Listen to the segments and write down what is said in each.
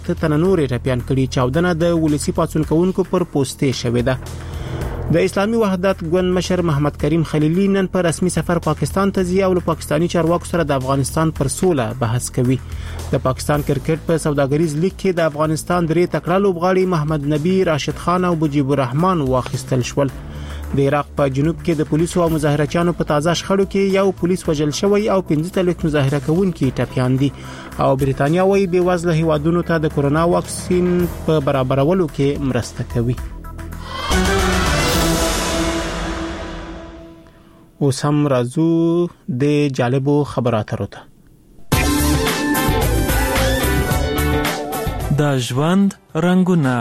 تنه نور ټپيان کړي. چاودنه د ولسی پاتون کوونکو پر پوسټې شوې ده. د اسلامي وحدت ګوند مشر محمد کریم خلیلی نن په رسمي سفر پاکستان ته ځي او له پاکستانی چارواکو سره د افغانستان پر سوله بحث کوي. د پاکستان کرکټ په سوداګریز لیګ کې د افغانستان درې تکړه لوبغاړي محمد نبی، راشد خان او مجيب الرحمن واخیستل شول. د عراق په جنوب کې د پولیسو او مظاهرچیانو په تازه شخړو کې یو پولیس وژل شوی او 15 مظاهره کوونکي ټپيان دي. او بریتانیا وايي بې وزله هیوادونو ته د کورونا واکسین په برابرولو کې مرسته کوي. اوس هم راځو د جالبو خبراتو ته. د ژوند رنگونه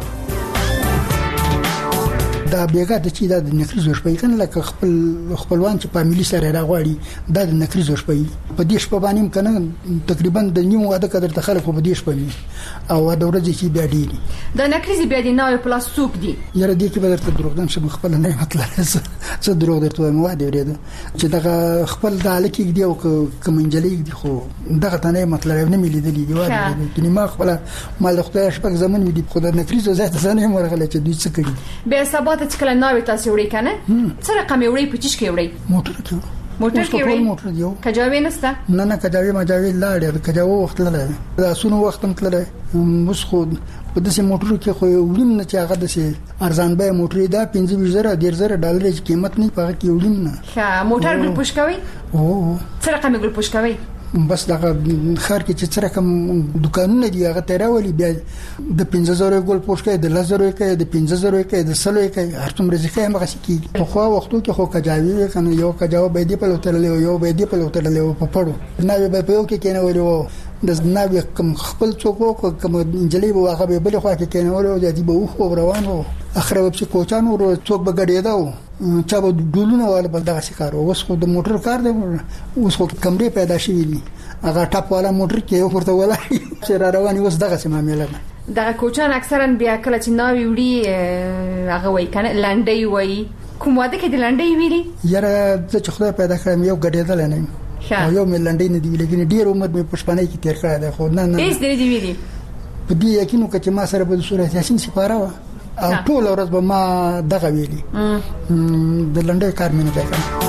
دا بیګا د چې د نکریزو شپې کنه لکه خپلوان چې فامیلی سره راغواړي د نکریزو شپې په دې شپه باندې کنه تقریبا د نیو واده قدر د خلکو په دې شپه او د ورځې چې بیا ډیری د نکریزي بیا د نوې پلاستیک دي یاره دې کې به درته دروغ دم چې خپل نه مطلب څه دروغ درته مو واده ورېده چې دا خپل د الکی دی او کومنجلې دي خو دغه تنه مطلب نه ملي دي واده کې ما خپل مال خدای شپږ زمون دي خو د نکریزو زیات زنه مرغله چې دوی څه کوي به سبا چې کله نوې تاسو وړي کنه څه رقم وړي پچیش کې وړي موټر کې وړي موټر دیو کجاوي نسته نه کجاوي ماجاوي لاړ کجاو وخت لاره دا سونو وخت متلره مس خو په دې موټر کې خو ولیم نه چې هغه د ارزان به موټر دا 15,000 $10,000 قیمت نه پاره کې ولیم نه ښه موټر ګل پوش کوي او څه رقم ګل پوش کوي بس دا خار کې چې څه رقم دکانونه دي هغه تیراولي بیا د 15,000 ګول پوښکې د 10,000 کې د 15,000 کې د 100 کې هر څومره ځکه هغه شي په خو وختو کې خو کجاوي کنه یو کجاو به دی په لوترلې یو به دی په لوترلې په پړو نه به په یو کې کنه ولو د ناوی کوم خپل څوک کوم انجلې به هغه به بل خو کې کنه ولو د دې به خو روانو اخر به چې کوچانو ورو څوک به غړېداو چا به ډولونه ولا بل دغه شکار اوس خو د موټر کار دی اوس خو کمرې پیدا شوې دي هغه ټاپ والا موټر کې ورته ولا چې رواني اوس دغه سم معاملې ده دغه کوچان اکثرا بیا کله چې ناوی وړي هغه وای کنه لنډي وای کوم واده کې د لنډي ویلي یاره چې خدای پیدا کړم یو غړېدل نه یو ملنډي نه دی لګینه ډیر عمر په پښپانه کې تیر کړی دی خو نه هیڅ دی ویلي په دې یقینو چې ما سره په صورت یاسین سپاره او ټول ورځ به ما دغه ویلي د لنډي کار مې نه وکړ.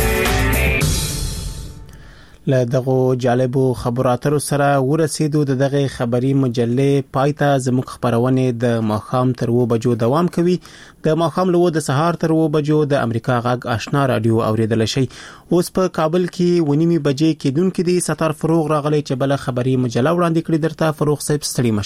له دغه جالبو خبراتو سره ورسېدو د دغه خبري مجلې پایته زموږ خبرونه د ماخام تر 2 بجو دوام کوي. د ماخام له د سهار تر 2 بجو د امریکا غږ آشنا رادیو اوریدل شي. اوس په کابل کې 9:30 بجې کې دونکو دي ستار فروغ راغلي چې بل خبري مجله وړاندې کړي درته. فروغ صاحب ستړي